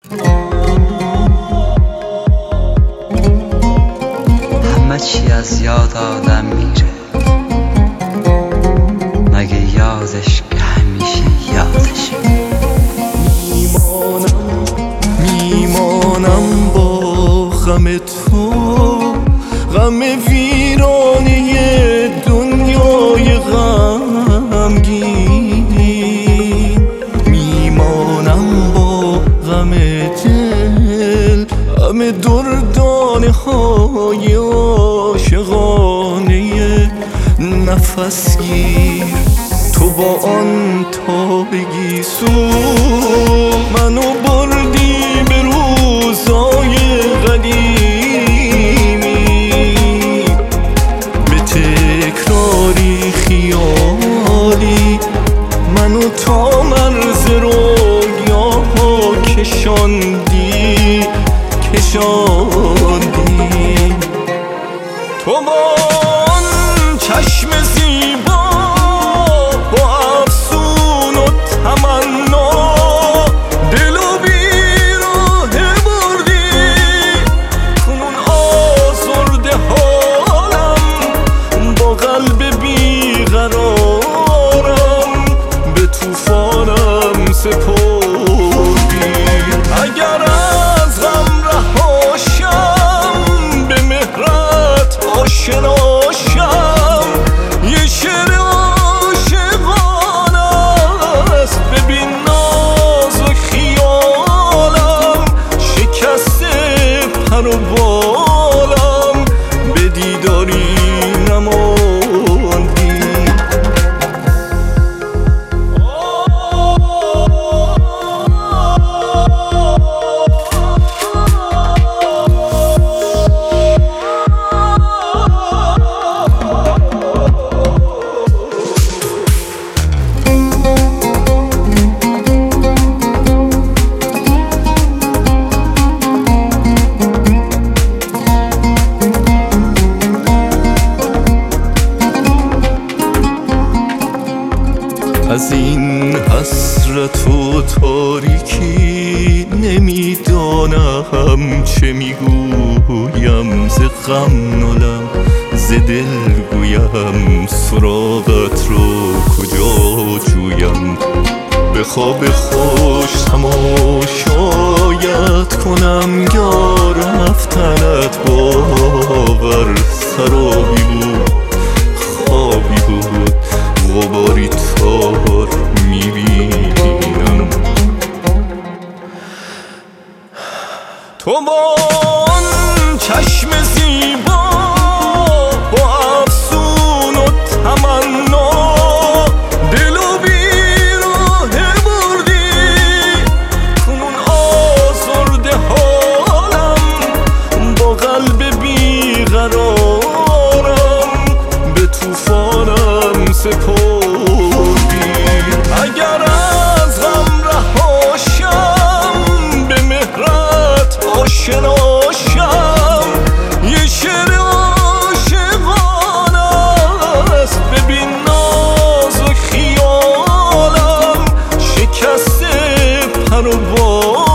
همه چی از یاد آدم میره، مگه یادش که همیشه یادش میمانم با غم تو، غم ویرانه دنیای غمگین. میمانم با غم دل، غم دردانه های عاشقانه نفس گیر. تو با آن تابگی سو منو بردی به روزای قدیمی، به تکراری خیالی منو تا مرز رویاها کشاندی. تو با آن چشم زیبا، با افسون و تمنا، دل و بیراه بردی. کنون آزرده حالم، با قلب بیقرارم، به طوفانم سپردی. اگر از غم رهاشم، به مهرت آشناشم، یه شعر عاشقانه است. ببین ناز و خیالم، شکسته پر و بالم، به دیداری نماندی. از این حسرت و تاریکی نمیدانم چه میگویم. ز غم نالم، ز دل گویم، سراغت رو کجا جویم. به خواب خوش تماشایت کنم، یا رفتنت باور سرابی بود، خوابی بود، غباری تار میبینم. تو با آن چشم زیبا، با افسون و تمنا، دل و بیراه بردی. کنون آزرده حالم، با قلب بیقرارم، به طوفانم سپردی. اگر از غم رهاشم، به مهرت آشناشم، یه شعر عاشقانه است. ببین ناز و خیالم، شکسته پر و بال